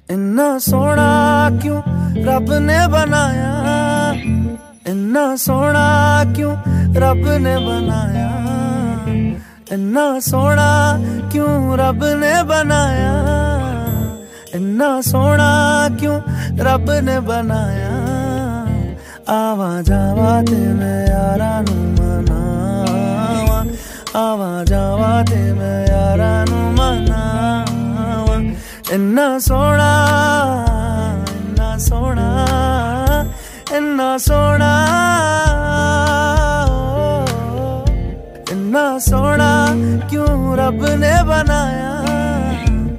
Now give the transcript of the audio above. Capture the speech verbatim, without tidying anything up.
इन्ना सोना क्यों रब ने बनाया, इन्ना सोना क्यों रब ने बनाया, इन्ना सोना क्यों रब ने बनाया, इन्ना सोना क्यों रब ने बनाया। आवा जावा ते मैं यारा नू मनावा, आवा जावा ते मैं यारा नू मनावा। इन्ना सोना इन्ना सोना इन्ना सोना इन्ना सोना क्यों रब ने बनाया।